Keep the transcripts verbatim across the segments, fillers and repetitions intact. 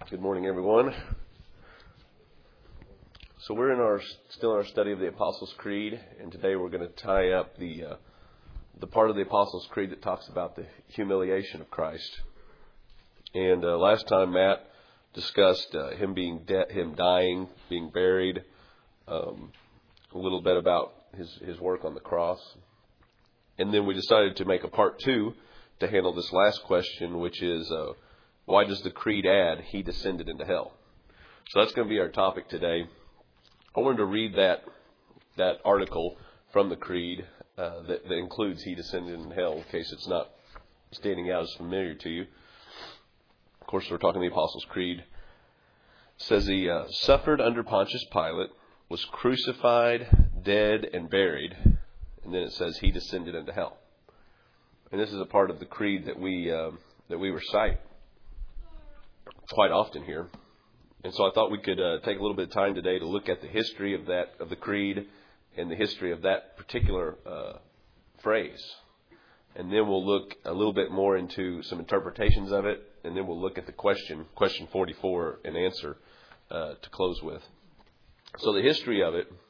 Good morning, everyone. So we're in our still in our study of the Apostles' Creed, and today we're going to tie up the uh, the part of the Apostles' Creed that talks about the humiliation of Christ. And uh, last time Matt discussed uh, him being de- him dying, being buried, um, a little bit about his his work on the cross, and then we decided to make a part two to handle this last question, which is. Uh, Why does the creed add, he descended into hell? So that's going to be our topic today. I wanted to read that that article from the creed uh, that, that includes he descended into hell, in case it's not standing out as familiar to you. Of course, we're talking the Apostles' Creed. It says he uh, suffered under Pontius Pilate, was crucified, dead, and buried. And then it says he descended into hell. And this is a part of the creed that we uh, that we recite quite often here. And so I thought we could uh, take a little bit of time today to look at the history of that, of the creed, and the history of that particular uh, phrase. And then we'll look a little bit more into some interpretations of it, and then we'll look at the question, question forty-four, and answer uh, to close with. So the history of it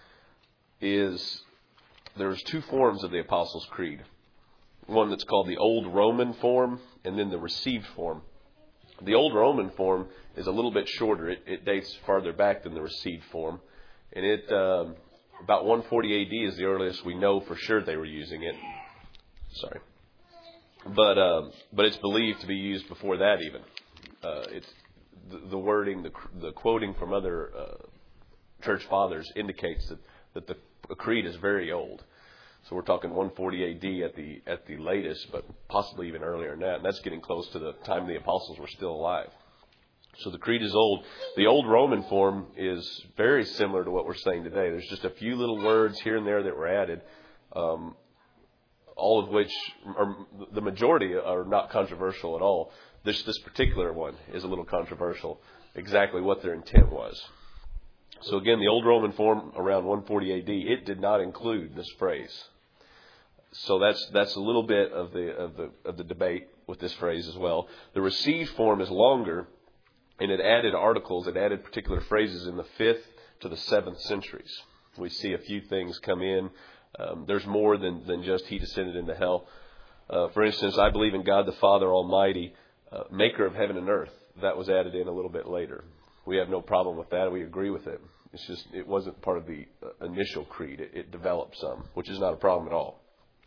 is there's two forms of the Apostles' Creed. One that's called the Old Roman form, and then the received form. The Old Roman form is a little bit shorter. It, it dates farther back than the received form. And it um, about one forty A D is the earliest we know for sure they were using it. Sorry. But um, but it's believed to be used before that even. Uh, it's the, the wording, the, the quoting from other uh, church fathers indicates that, that the, the creed is very old. So we're talking one forty A D at the at the latest, but possibly even earlier than that. And that's getting close to the time the apostles were still alive. So the creed is old. The old Roman form is very similar to what we're saying today. There's just a few little words here and there that were added, um, all of which, are, the majority are not controversial at all. This this particular one is a little controversial, exactly what their intent was. So again, the Old Roman form around one forty A D, it did not include this phrase. So that's that's a little bit of the of the of the debate with this phrase as well. The received form is longer, and it added articles, it added particular phrases in the fifth to the seventh centuries. We see a few things come in. Um, there's more than than just he descended into hell. Uh, for instance, I believe in God the Father Almighty, uh, maker of heaven and earth. That was added in a little bit later. We have no problem with that. We agree with it. It's just it wasn't part of the initial creed. It, it developed some, which is not a problem at all.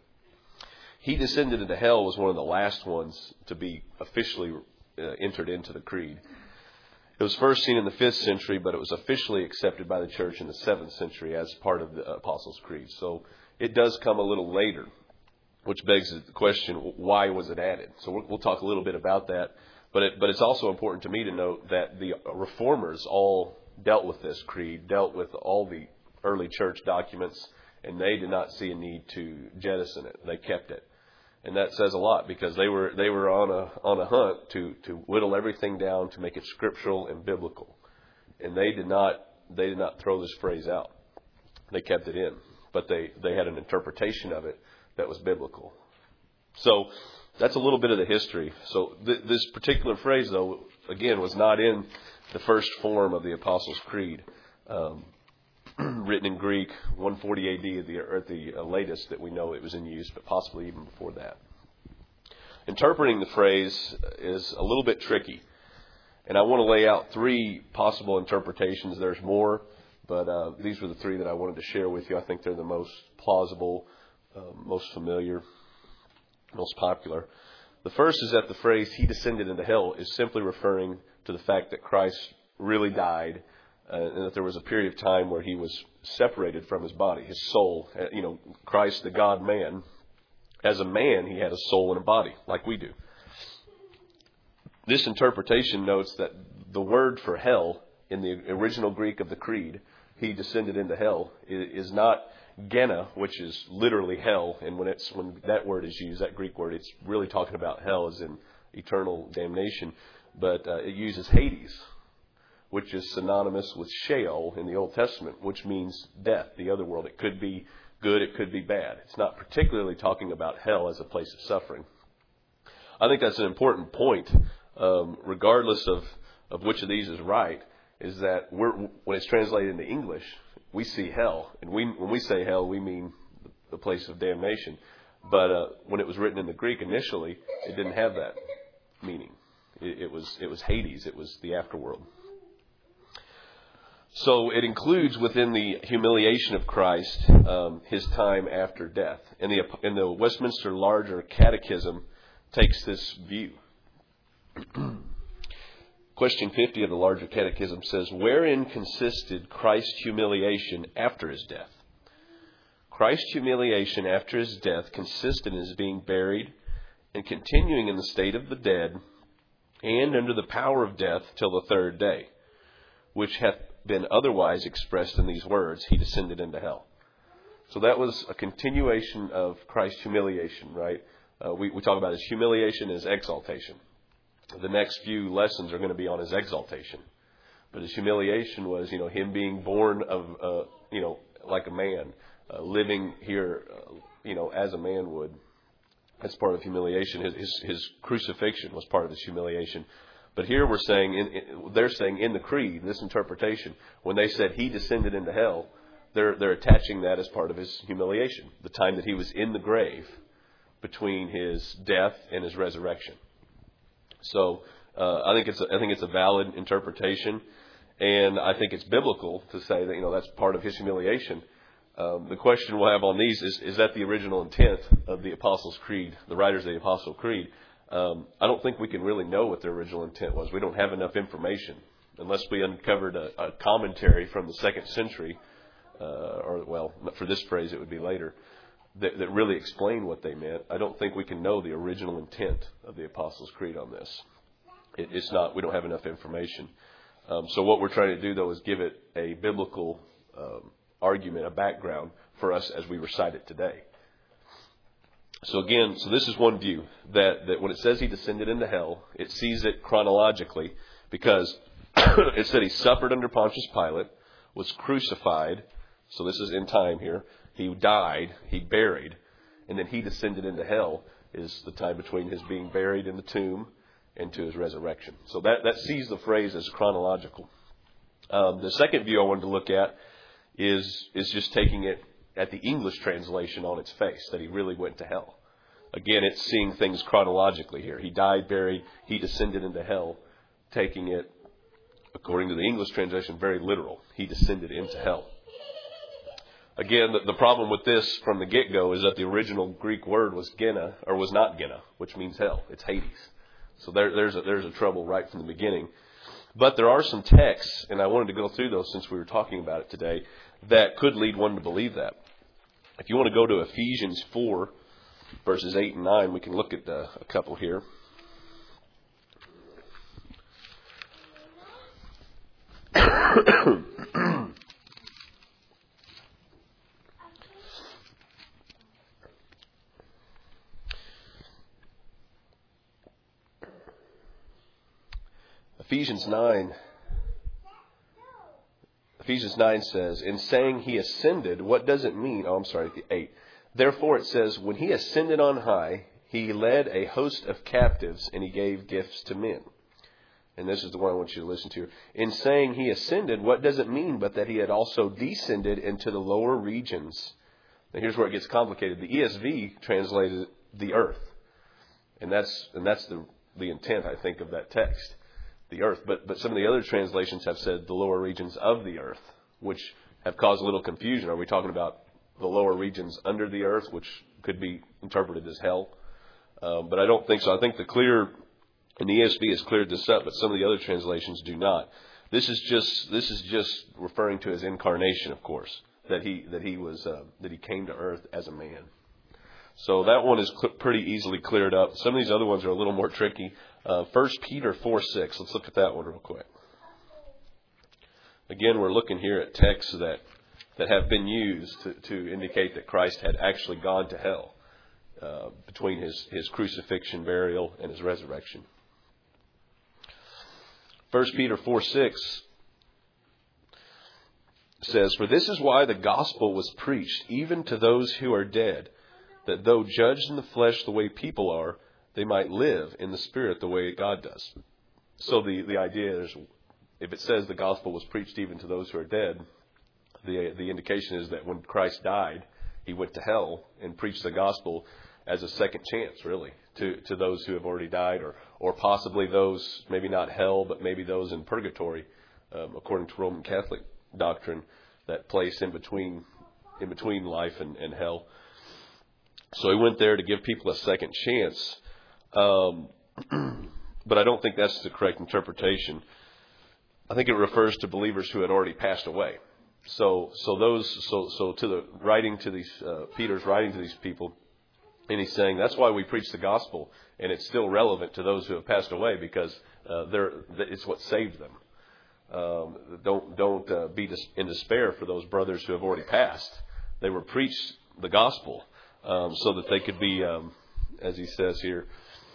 He descended into hell was one of the last ones to be officially uh, entered into the creed. It was first seen in the fifth century, but it was officially accepted by the church in the seventh century as part of the Apostles' Creed. So it does come a little later, which begs the question, why was it added? So we'll, we'll talk a little bit about that. But it, but it's also important to me to note that the reformers all dealt with this creed, dealt with all the early church documents, and they did not see a need to jettison it. They kept it. And that says a lot because they were they were on a on a hunt to, to whittle everything down to make it scriptural and biblical. And they did not they did not throw this phrase out. They kept it in. But they, they had an interpretation of it that was biblical. So that's a little bit of the history. So th- this particular phrase, though, again, was not in the first form of the Apostles' Creed, um, written in Greek, one forty A D, at the, or at the uh, latest that we know it was in use, but possibly even before that. Interpreting the phrase is a little bit tricky, and I want to lay out three possible interpretations. There's more, but uh, these were the three that I wanted to share with you. I think they're the most plausible, uh, most familiar, most popular. The first is that the phrase he descended into hell is simply referring to the fact that Christ really died uh, and that there was a period of time where he was separated from his body, his soul. Uh, you know, Christ, the God-man, as a man, he had a soul and a body like we do. This interpretation notes that the word for hell in the original Greek of the creed, he descended into hell, is not Gehenna, which is literally hell, and when it's when that word is used, that Greek word, it's really talking about hell as in eternal damnation. But uh, it uses Hades, which is synonymous with Sheol in the Old Testament, which means death, the other world. It could be good, it could be bad. It's not particularly talking about hell as a place of suffering. I think that's an important point, um, regardless of of which of these is right is that we're, when it's translated into English, we see hell. And we, when we say hell, we mean the place of damnation. But uh, when it was written in the Greek initially, it didn't have that meaning. It, it was it was Hades. It was the afterworld. So it includes within the humiliation of Christ um, his time after death. And the and the Westminster Larger Catechism takes this view. Question fifty of the Larger Catechism says, "Wherein consisted Christ's humiliation after his death?" Christ's humiliation after his death consisted in his being buried and continuing in the state of the dead and under the power of death till the third day, which hath been otherwise expressed in these words, he descended into hell. So that was a continuation of Christ's humiliation, right? Uh, we, we talk about his humiliation and his exaltation. The next few lessons are going to be on his exaltation. But his humiliation was, you know, him being born of, uh, you know, like a man. Uh, living here, uh, you know, as a man would. That's part of humiliation. His, his, his crucifixion was part of his humiliation. But here we're saying, in, in, they're saying in the creed, this interpretation, when they said he descended into hell, they're they're attaching that as part of his humiliation, the time that he was in the grave between his death and his resurrection. So uh, I think it's a, I think it's a valid interpretation, and I think it's biblical to say that, you know, that's part of his humiliation. Um, the question we'll have on these is, is that the original intent of the Apostles' Creed, the writers of the Apostles' Creed? Um, I don't think we can really know what their original intent was. We don't have enough information unless we uncovered a, a commentary from the second century, uh, or, well, for this phrase it would be later, that, that really explained what they meant. I don't think we can know the original intent of the Apostles' Creed on this. It, it's not, we don't have enough information. Um, so what we're trying to do, though, is give it a biblical um, argument, a background for us as we recite it today. So again, so this is one view, that, that when it says he descended into hell, it sees it chronologically because it said he suffered under Pontius Pilate, was crucified, so this is in time here, he died, he buried, and then he descended into hell is the time between his being buried in the tomb and to his resurrection. So that, that sees the phrase as chronological. Um, the second view I wanted to look at is is just taking it at the English translation on its face, that he really went to hell. Again, it's seeing things chronologically here. He died, buried, he descended into hell, taking it, according to the English translation, very literal. He descended into hell. Again, the, the problem with this from the get-go is that the original Greek word was gena, or was not gena, which means hell. It's Hades. So there, there's a, there's a trouble right from the beginning. But there are some texts, and I wanted to go through those since we were talking about it today, that could lead one to believe that. If you want to go to Ephesians four, verses eight and nine, we can look at uh, a couple here. Ephesians nine. Ephesians nine says, in saying he ascended, what does it mean? Oh, I'm sorry, eight. Therefore it says, when he ascended on high, he led a host of captives and he gave gifts to men. And this is the one I want you to listen to. In saying he ascended, what does it mean but that he had also descended into the lower regions? Now here's where it gets complicated. The E S V translated the earth. And that's and that's the, the intent, I think, of that text. The earth. But but some of the other translations have said the lower regions of the earth, which have caused a little confusion. Are we talking about the lower regions under the earth, which could be interpreted as hell? Um, but I don't think so. I think the clear, and the E S V has cleared this up, but some of the other translations do not. This is just this is just referring to his incarnation, of course, that he that he was uh, that he came to earth as a man. So that one is cl- pretty easily cleared up. Some of these other ones are a little more tricky. Uh, First Peter four six. Let's look at that one real quick. Again, we're looking here at texts that, that have been used to, to indicate that Christ had actually gone to hell uh, between his, his crucifixion, burial, and his resurrection. First Peter four six says, for this is why the gospel was preached, even to those who are dead, that though judged in the flesh the way people are, they might live in the spirit the way God does. so the, the idea is, if it says the gospel was preached even to those who are dead, the the indication is that when Christ died, he went to hell and preached the gospel as a second chance, really, to, to those who have already died, or, or possibly those, maybe not hell, but maybe those in purgatory, um, according to Roman Catholic doctrine, that place in between in between life and, and hell. So he went there to give people a second chance. Um, but I don't think that's the correct interpretation. I think it refers to believers who had already passed away. So, so those, so, so to the writing to these, uh, Peter's writing to these people, and he's saying that's why we preach the gospel, and it's still relevant to those who have passed away, because uh, they're, it's what saved them. Um, don't don't uh, be dis- in despair for those brothers who have already passed. They were preached the gospel um, so that they could be, um, as he says here,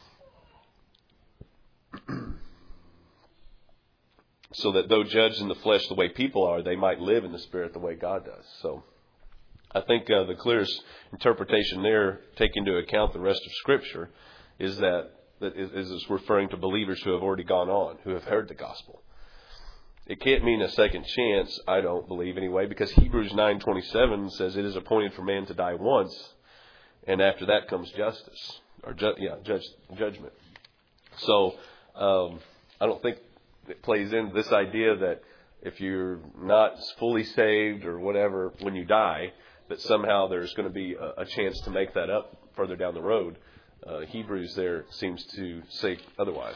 so that though judged in the flesh the way people are, they might live in the spirit the way God does. So I think uh, the clearest interpretation there, taking into account the rest of Scripture, is that, that is, is referring to believers who have already gone on, who have heard the gospel. It can't mean a second chance, I don't believe anyway, because Hebrews nine twenty-seven says it is appointed for man to die once, and after that comes justice, or ju- yeah, judge, judgment. So um, I don't think it plays into this idea that if you're not fully saved or whatever when you die, that somehow there's going to be a, a chance to make that up further down the road. Uh, Hebrews there seems to say otherwise.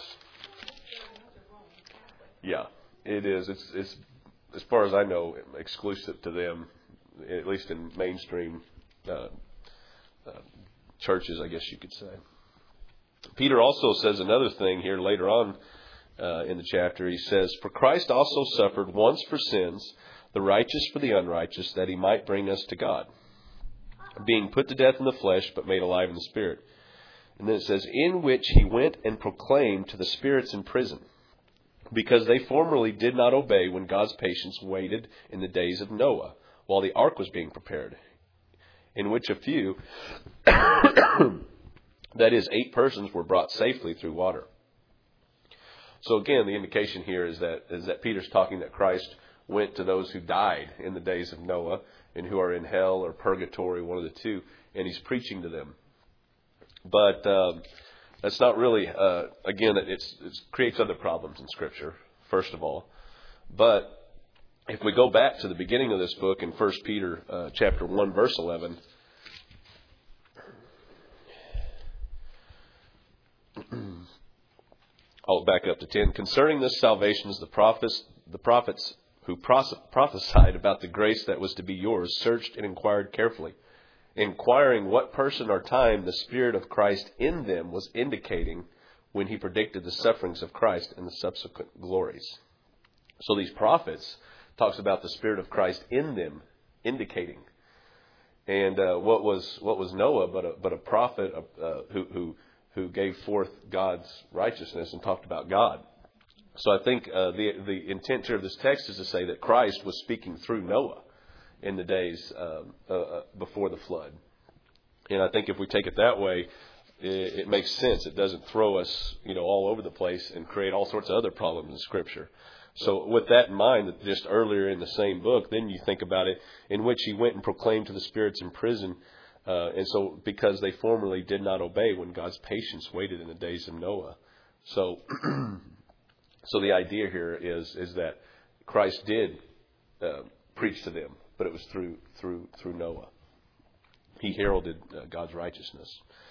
Yeah. It is. It's, it's, as far as I know, exclusive to them, at least in mainstream uh, uh, churches, I guess you could say. Peter also says another thing here later on uh, in the chapter. He says, "For Christ also suffered once for sins, the righteous for the unrighteous, that he might bring us to God, being put to death in the flesh, but made alive in the spirit." And then it says, "In which he went and proclaimed to the spirits in prison, because they formerly did not obey when God's patience waited in the days of Noah, while the ark was being prepared, in which a few, that is, eight persons, were brought safely through water." So again, the indication here is that is that Peter's talking that Christ went to those who died in the days of Noah and who are in hell or purgatory, one of the two, and he's preaching to them. But um, that's not really, uh, again, it it's, it creates other problems in Scripture, first of all. But if we go back to the beginning of this book in First Peter uh, chapter one, verse eleven, I'll back up to ten. "Concerning this salvation, the prophets, the prophets who pros- prophesied about the grace that was to be yours searched and inquired carefully, inquiring what person or time the Spirit of Christ in them was indicating when he predicted the sufferings of Christ and the subsequent glories." So these prophets talks about the Spirit of Christ in them indicating. And uh, what was what was Noah but a, but a prophet uh, who, who who gave forth God's righteousness and talked about God. So I think uh, the the intent here of this text is to say that Christ was speaking through Noah in the days um, uh, uh, before the flood. And I think if we take it that way, it, it makes sense. It doesn't throw us, you know, all over the place and create all sorts of other problems in Scripture. So with that in mind, that just earlier in the same book, then you think about it, in which he went and proclaimed to the spirits in prison. Uh, and so because they formerly did not obey when God's patience waited in the days of Noah. So so the idea here is is that Christ did uh, preach to them, but it was through through through Noah. He heralded uh, God's righteousness.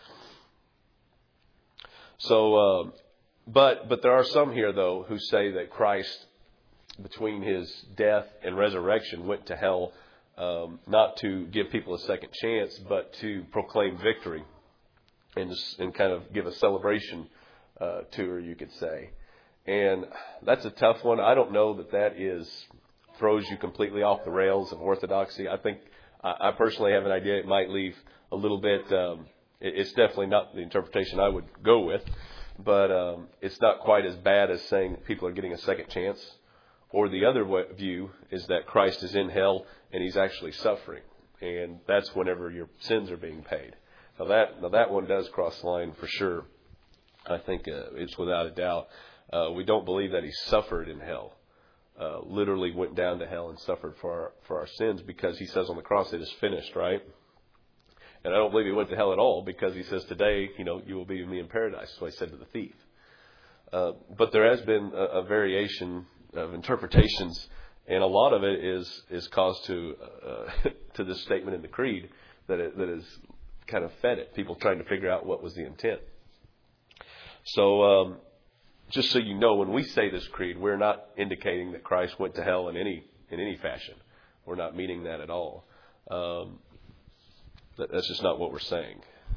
So, uh, but but there are some here though who say that Christ, between his death and resurrection, went to hell, um, not to give people a second chance, but to proclaim victory and and kind of give a celebration uh, tour, you could say. And that's a tough one. I don't know that that is throws you completely off the rails of orthodoxy. I think I, I personally have an idea it might leave a little bit. Um, it, it's definitely not the interpretation I would go with, but um, it's not quite as bad as saying that people are getting a second chance. Or the other view is that Christ is in hell and he's actually suffering, and that's whenever your sins are being paid. Now that now that one does cross the line for sure. I think uh, it's without a doubt. Uh, we don't believe that he suffered in hell, uh, literally went down to hell and suffered for our, for our sins, because he says on the cross, it is finished, right? And I don't believe he went to hell at all, because he says, today, you know, you will be with me in paradise. So he said to the thief. Uh, but there has been a, a variation of interpretations, and a lot of it is is caused to uh, to this statement in the creed that it, that is kind of fed it. People trying to figure out what was the intent. So, um, just so you know, when we say this creed, we're not indicating that Christ went to hell in any in any fashion. We're not meaning that at all. Um, that, that's just not what we're saying.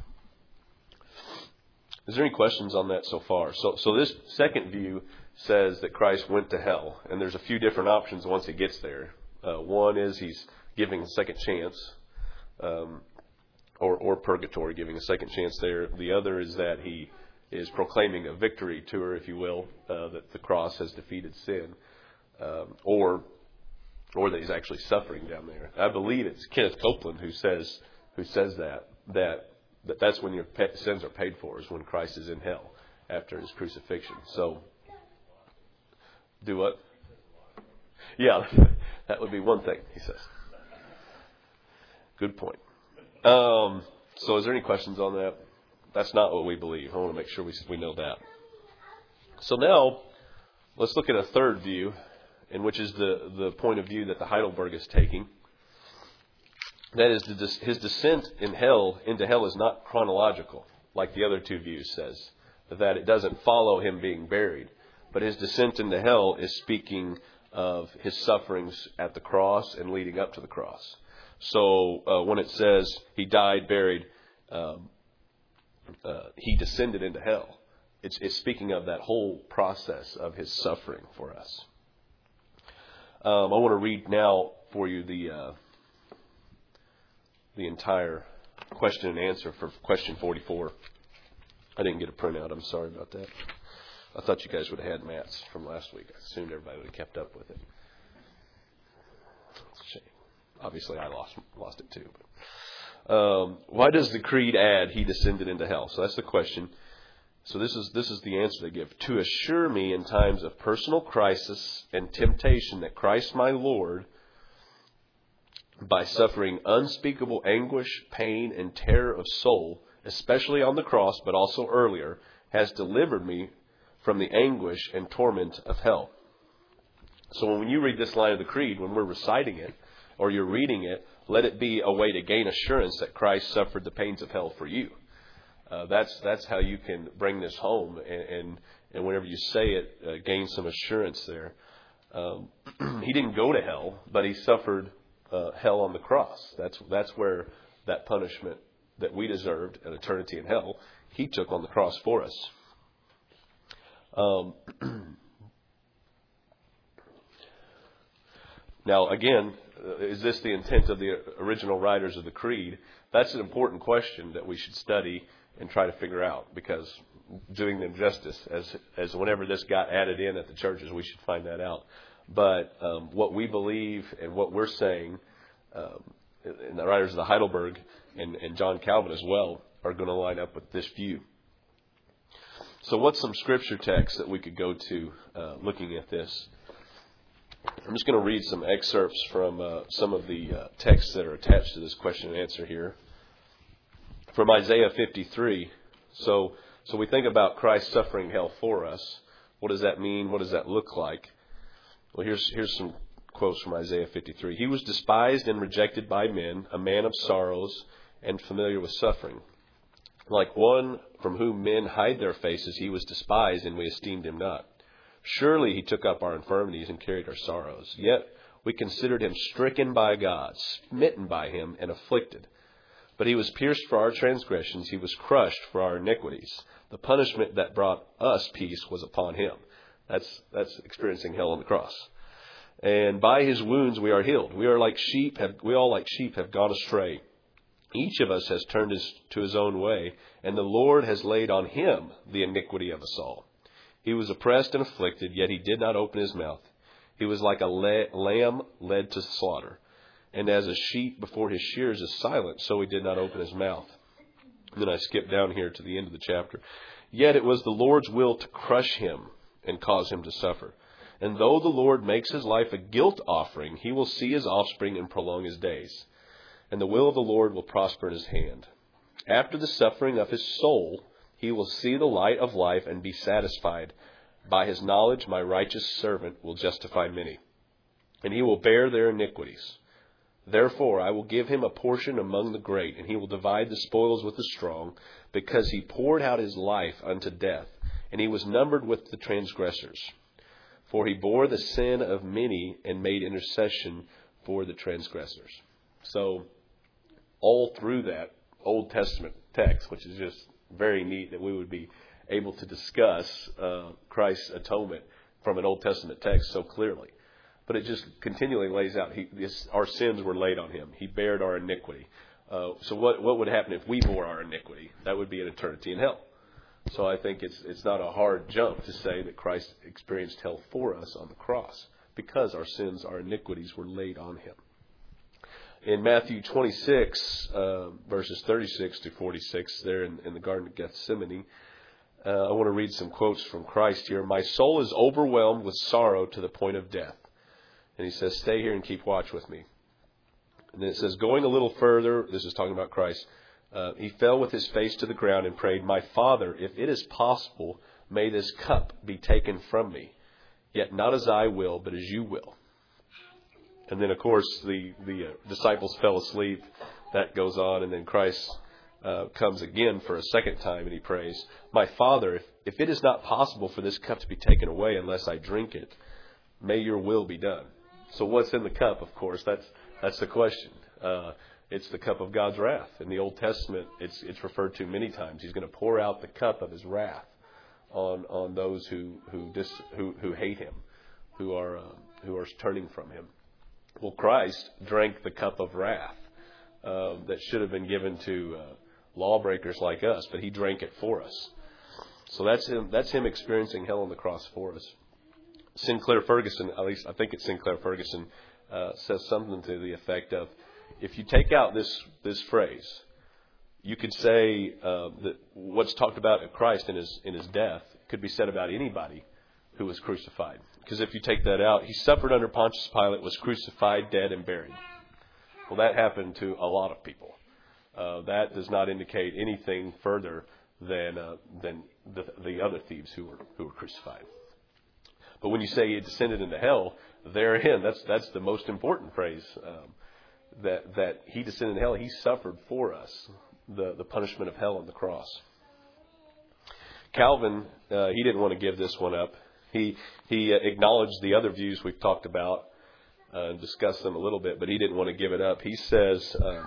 Is there any questions on that so far? So, so this second view says that Christ went to hell, and there's a few different options once he gets there. Uh, one is he's giving a second chance, um, or or purgatory, giving a second chance there. The other is that he is proclaiming a victory tour, if you will, uh, that the cross has defeated sin, um, or or that he's actually suffering down there. I believe it's Kenneth Copeland who says who says that that. That that's when your sins are paid for, is when Christ is in hell after his crucifixion. So, do what? Yeah, that would be one thing, he says. Good point. Um, so is there any questions on that? That's not what we believe. I want to make sure we we know that. So now, let's look at a third view, in which is the, the point of view that the Heidelberg is taking. That is, his descent in hell into hell is not chronological, like the other two views says. That it doesn't follow him being buried. But his descent into hell is speaking of his sufferings at the cross and leading up to the cross. So uh, when it says he died, buried, um, uh, he descended into hell, it's, it's speaking of that whole process of his suffering for us. Um, I want to read now for you the... Uh, the entire question and answer for question forty-four. I didn't get a printout. I'm sorry about that. I thought you guys would have had Matt's from last week. I assumed everybody would have kept up with it. It's a shame. Obviously, I lost lost it too. But, um, why does the creed add he descended into hell? So that's the question. So this is this is the answer they give. To assure me in times of personal crisis and temptation that Christ my Lord, by suffering unspeakable anguish, pain, and terror of soul, especially on the cross, but also earlier, has delivered me from the anguish and torment of hell. So when you read this line of the creed, when we're reciting it, or you're reading it, let it be a way to gain assurance that Christ suffered the pains of hell for you. Uh, that's that's how you can bring this home, and and, and whenever you say it, uh, gain some assurance there. Um, he didn't go to hell, but he suffered Uh, hell on the cross. That's that's where that punishment that we deserved, an eternity in hell, he took on the cross for us. Um, now, again, is this the intent of the original writers of the creed? That's an important question that we should study and try to figure out, because doing them justice, as as whenever this got added in at the churches, we should find that out. But um, what we believe and what we're saying, um, and the writers of the Heidelberg and, and John Calvin as well, are going to line up with this view. So what's some scripture texts that we could go to uh, looking at this? I'm just going to read some excerpts from uh, some of the uh, texts that are attached to this question and answer here. From Isaiah fifty-three. So, so we think about Christ suffering hell for us. What does that mean? What does that look like? Well, here's here's some quotes from Isaiah fifty-three. He was despised and rejected by men, a man of sorrows and familiar with suffering. Like one from whom men hide their faces, he was despised, and we esteemed him not. Surely he took up our infirmities and carried our sorrows. Yet we considered him stricken by God, smitten by him, and afflicted. But he was pierced for our transgressions, he was crushed for our iniquities. The punishment that brought us peace was upon him. That's that's experiencing hell on the cross. And by his wounds we are healed. We are like sheep, have, we all like sheep have gone astray. Each of us has turned his, to his own way, and the Lord has laid on him the iniquity of us all. He was oppressed and afflicted, yet he did not open his mouth. He was like a la- lamb led to slaughter. And as a sheep before his shears is silent, so he did not open his mouth. And then I skip down here to the end of the chapter. Yet it was the Lord's will to crush him. and cause him to suffer. And though the Lord makes his life a guilt offering, he will see his offspring and prolong his days. And the will of the Lord will prosper in his hand. After the suffering of his soul, he will see the light of life and be satisfied. By his knowledge, my righteous servant will justify many, and he will bear their iniquities. Therefore, I will give him a portion among the great, and he will divide the spoils with the strong, because he poured out his life unto death, and he was numbered with the transgressors. For he bore the sin of many and made intercession for the transgressors. So, all through that Old Testament text, which is just very neat that we would be able to discuss uh, Christ's atonement from an Old Testament text so clearly. But it just continually lays out, he, this, our sins were laid on him. He bared our iniquity. Uh, so what, what would happen if we bore our iniquity? That would be an eternity in hell. So I think it's it's not a hard jump to say that Christ experienced hell for us on the cross, because our sins, our iniquities were laid on him. In Matthew twenty-six, uh, verses thirty-six to forty-six, there in, in the Garden of Gethsemane, uh, I want to read some quotes from Christ here. My soul is overwhelmed with sorrow to the point of death. And he says, stay here and keep watch with me. And then it says, going a little further, this is talking about Christ, uh, he fell with his face to the ground and prayed, my Father, if it is possible, may this cup be taken from me. Yet not as I will, but as you will. And then, of course, the, the uh, disciples fell asleep. That goes on. And then Christ uh, comes again for a second time and he prays, my Father, if, if it is not possible for this cup to be taken away unless I drink it, may your will be done. So what's in the cup, of course, that's that's the question. Uh, it's the cup of God's wrath. In the Old Testament, it's it's referred to many times. He's going to pour out the cup of his wrath on on those who who dis, who, who hate him, who are uh, who are turning from him. Well, Christ drank the cup of wrath uh, that should have been given to uh, lawbreakers like us, but he drank it for us. So that's him. That's him experiencing hell on the cross for us. Sinclair Ferguson, at least I think it's Sinclair Ferguson, uh, says something to the effect of, if you take out this this phrase, you could say uh, that what's talked about at Christ in his in his death could be said about anybody who was crucified. Because if you take that out, he suffered under Pontius Pilate, was crucified, dead, and buried. Well, that happened to a lot of people. Uh, that does not indicate anything further than uh, than the, the other thieves who were who were crucified. But when you say he descended into hell, therein, that's that's the most important phrase, um, that that he descended into hell. He suffered for us the, the punishment of hell on the cross. Calvin, uh, he didn't want to give this one up. He he acknowledged the other views we've talked about uh, and discussed them a little bit, but he didn't want to give it up. He says, um,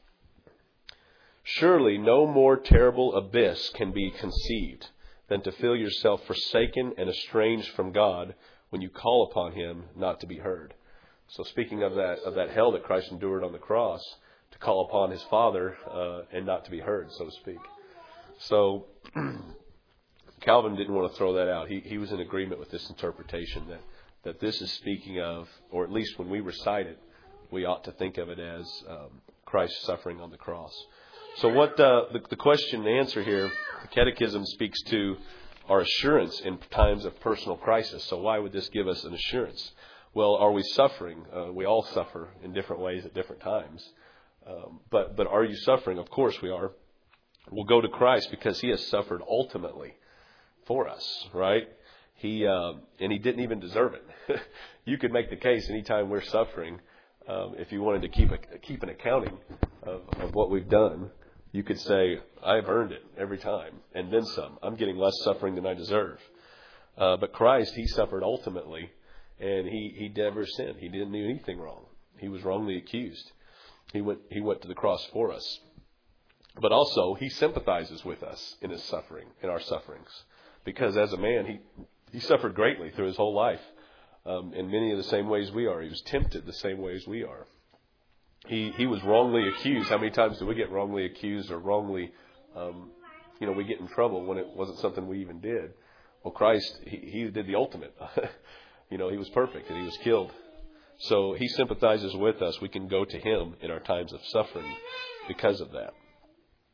surely no more terrible abyss can be conceived than to feel yourself forsaken and estranged from God when you call upon him not to be heard. So speaking of that of that hell that Christ endured on the cross, to call upon his Father uh, and not to be heard, so to speak. So Calvin didn't want to throw that out. He he was in agreement with this interpretation that, that this is speaking of, or at least when we recite it, we ought to think of it as um, Christ's suffering on the cross. So what uh, the, the question and answer here, the Catechism speaks to our assurance in times of personal crisis. So why would this give us an assurance? Well, are we suffering? Uh, we all suffer in different ways at different times. Um, but but are you suffering? Of course we are. We'll go to Christ because he has suffered ultimately for us, right? He um, and he didn't even deserve it. You could make the case anytime we're suffering, um, if you wanted to keep a, keep an accounting of, of what we've done. You could say, I've earned it every time, and then some. I'm getting less suffering than I deserve. Uh, but Christ, he suffered ultimately, and he, he never sinned. He didn't do anything wrong. He was wrongly accused. He went he went to the cross for us. But also, he sympathizes with us in his suffering, in our sufferings. Because as a man, he, he suffered greatly through his whole life, um, in many of the same ways we are. He was tempted the same ways we are. He he was wrongly accused. How many times do we get wrongly accused or wrongly, um, you know, we get in trouble when it wasn't something we even did? Well, Christ, he, he did the ultimate. You know, he was perfect and he was killed. So he sympathizes with us. We can go to him in our times of suffering because of that.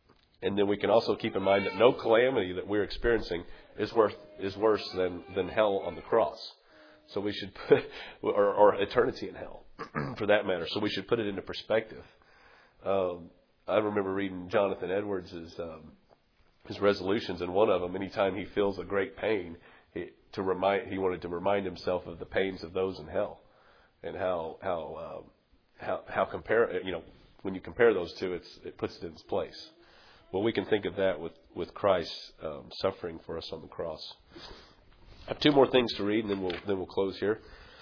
And then we can also keep in mind that no calamity that we're experiencing is worth is worse than, than hell on the cross. So we should put, or, or eternity in hell, for that matter. So we should put it into perspective. Um, I remember reading Jonathan Edwards' um, his resolutions, and one of them, anytime he feels a great pain, he, to remind he wanted to remind himself of the pains of those in hell, and how how um, how how compare you know when you compare those two, it's it puts it in its place. Well, we can think of that with with Christ um, suffering for us on the cross. I have two more things to read, and then we'll then we'll close here.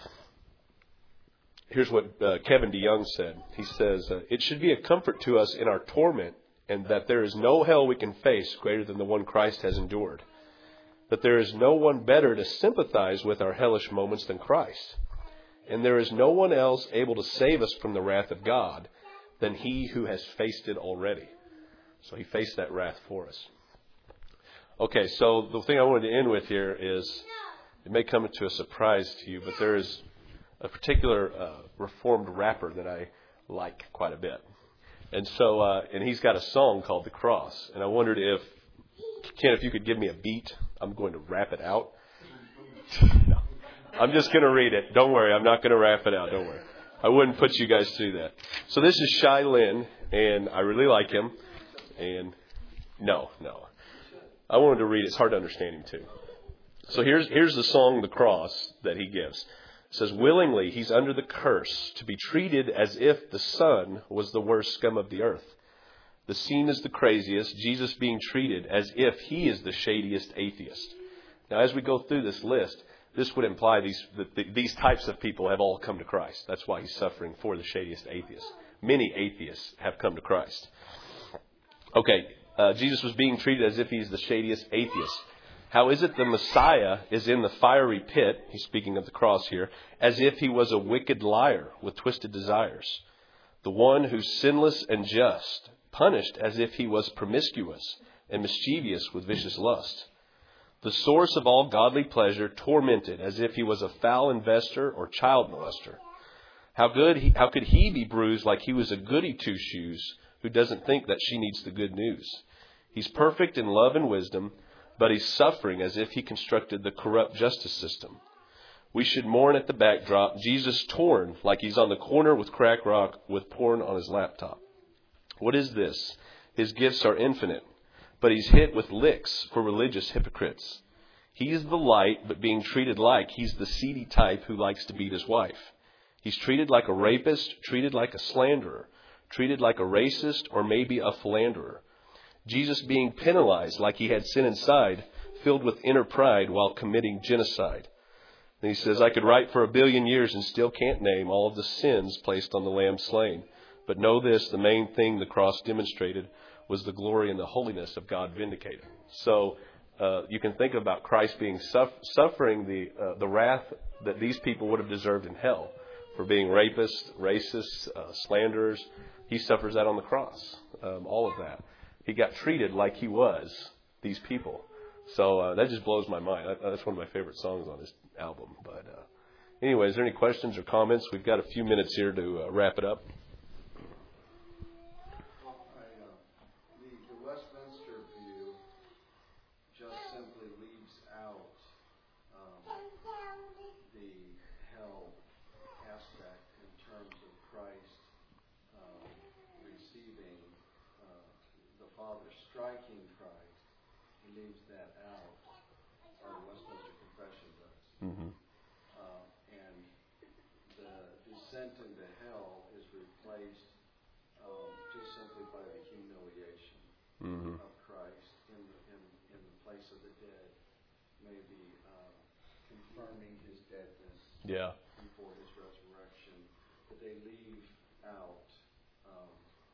Here's what uh, Kevin DeYoung said. He says, uh, "It should be a comfort to us in our torment, and that there is no hell we can face greater than the one Christ has endured. That there is no one better to sympathize with our hellish moments than Christ. And there is no one else able to save us from the wrath of God than He who has faced it already." So He faced that wrath for us. Okay, so the thing I wanted to end with here is, it may come to a surprise to you, but there is a particular uh, Reformed rapper that I like quite a bit. And so, uh, and he's got a song called The Cross. And I wondered if, Ken, if you could give me a beat, I'm going to rap it out. No, I'm just going to read it. Don't worry, I'm not going to rap it out. Don't worry. I wouldn't put you guys through that. So this is Shai Lin, and I really like him. And no, no. I wanted to read it. It's hard to understand him too. So here's here's the song, The Cross, that he gives. It says, "Willingly he's under the curse, to be treated as if the Son was the worst scum of the earth. The scene is the craziest, Jesus being treated as if he is the shadiest atheist." Now, as we go through this list, this would imply these that these types of people have all come to Christ. That's why he's suffering for the shadiest atheist. Many atheists have come to Christ. Okay, uh, Jesus was being treated as if he's the shadiest atheist. How is it the Messiah is in the fiery pit, he's speaking of the cross here, as if he was a wicked liar with twisted desires? The one who's sinless and just, punished as if he was promiscuous and mischievous with vicious lust. The source of all godly pleasure, tormented as if he was a foul investor or child molester. How good he, how could he be bruised like he was a goody two-shoes who doesn't think that she needs the good news? He's perfect in love and wisdom, but he's suffering as if he constructed the corrupt justice system. We should mourn at the backdrop, Jesus torn like he's on the corner with crack rock with porn on his laptop. What is this? His gifts are infinite, but he's hit with licks for religious hypocrites. He's the light, but being treated like he's the seedy type who likes to beat his wife. He's treated like a rapist, treated like a slanderer, treated like a racist, or maybe a philanderer. Jesus being penalized like he had sin inside, filled with inner pride while committing genocide. And he says, "I could write for a billion years and still can't name all of the sins placed on the Lamb slain. But know this, the main thing the cross demonstrated was the glory and the holiness of God vindicated." So uh, you can think about Christ being suff- suffering the uh, the wrath that these people would have deserved in hell for being rapists, racists, uh, slanderers. He suffers that on the cross, um, all of that. He got treated like he was these people. So uh, that just blows my mind. I, that's one of my favorite songs on this album. But uh, anyway, is there any questions or comments? We've got a few minutes here to uh, wrap it up. Well, I, uh, the, the Westminster view just simply leaves out um, the hell aspect in terms of Christ um, receiving uh, the Father striking Christ. He leaves that out. Our Westminster Confession does. Mm-hmm. Uh, and the descent into hell is replaced um, just simply by the humiliation Mm-hmm. of Christ in the, in, in the place of the dead, maybe uh, confirming his deadness Yeah. before his resurrection. But they leave out um,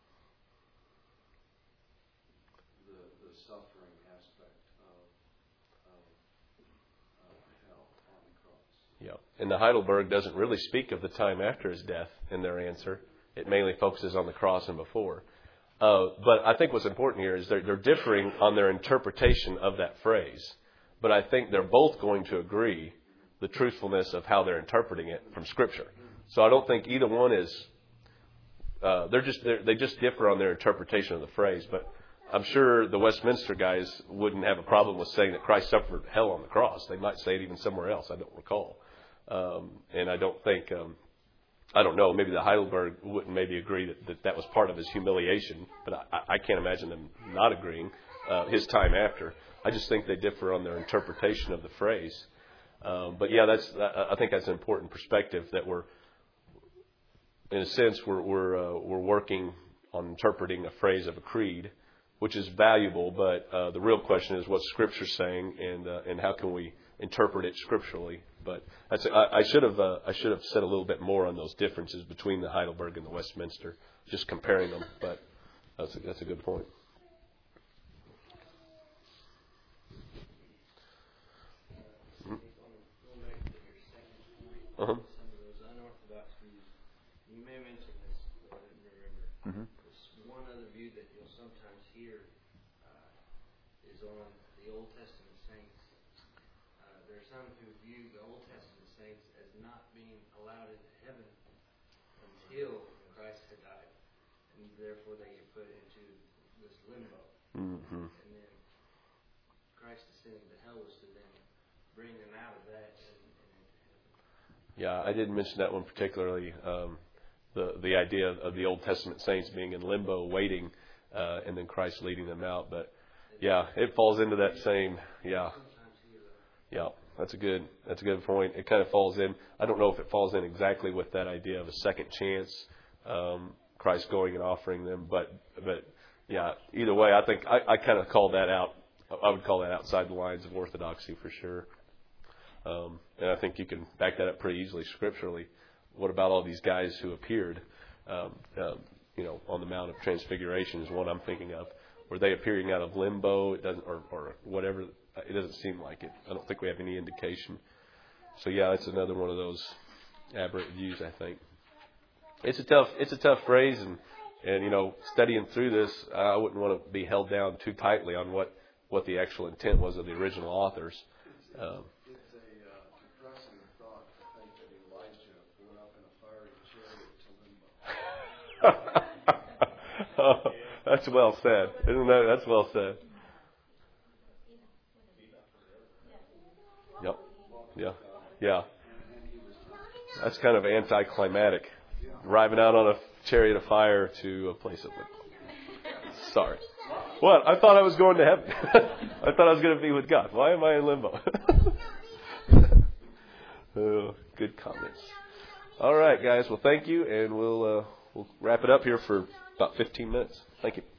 the the suffering aspect of, of uh, hell on the cross. Yeah. And the Heidelberg doesn't really speak of the time after his death in their answer. It mainly focuses on the cross and before. Uh, but I think what's important here is they're, they're differing on their interpretation of that phrase. But I think they're both going to agree the truthfulness of how they're interpreting it from Scripture. So I don't think either one is. Uh, they're just they're, they just differ on their interpretation of the phrase. But I'm sure the Westminster guys wouldn't have a problem with saying that Christ suffered hell on the cross. They might say it even somewhere else. I don't recall. Um, and I don't think, um, I don't know, maybe the Heidelberg wouldn't maybe agree that that, that was part of his humiliation, but I, I can't imagine them not agreeing uh, his time after. I just think they differ on their interpretation of the phrase. Um, but yeah, that's I think that's an important perspective, that we're, in a sense, we're we're uh, we're working on interpreting a phrase of a creed, which is valuable. But uh, the real question is what's Scripture saying, and uh, and how can we interpret it scripturally? But that's, I, I should have uh, I should have said a little bit more on those differences between the Heidelberg and the Westminster, just comparing them. But that's a, that's a good point. Uh-huh. Some of those unorthodox views. You may mention this, but I didn't remember. Mm-hmm. There's one other view that you'll sometimes hear uh, is on the Old Testament saints. Uh, there are some who view the Old Testament saints as not being allowed into heaven until Christ had died, and therefore they get put into this limbo. Mm-hmm. And then Christ descending to hell was to then bring them out of that. And, Yeah, I didn't mention that one particularly. Um, the the idea of the Old Testament saints being in limbo, waiting, uh, and then Christ leading them out. But yeah, it falls into that same. Yeah, yeah, that's a good that's a good point. It kind of falls in. I don't know if it falls in exactly with that idea of a second chance, um, Christ going and offering them. But but yeah, either way, I think I, I kind of call that out. I would call that outside the lines of orthodoxy for sure. Um, and I think you can back that up pretty easily scripturally. What about all these guys who appeared, um, um, you know, on the Mount of Transfiguration is one I'm thinking of. Were they appearing out of limbo? It doesn't, or, or whatever. It doesn't seem like it. I don't think we have any indication. So yeah, it's another one of those aberrant views. I think it's a tough, it's a tough phrase, and and you know, studying through this, I wouldn't want to be held down too tightly on what what the actual intent was of the original authors. Um, Oh, that's well said. Isn't that? That's well said. Yep. Yeah. Yeah. That's kind of anticlimactic. Driving out on a chariot of fire to a place of limbo. Sorry. What? I thought I was going to heaven. I thought I was going to be with God. Why am I in limbo? Oh, good comments. All right, guys. Well, thank you, and we'll uh, we'll wrap it up here for about fifteen minutes. Thank you.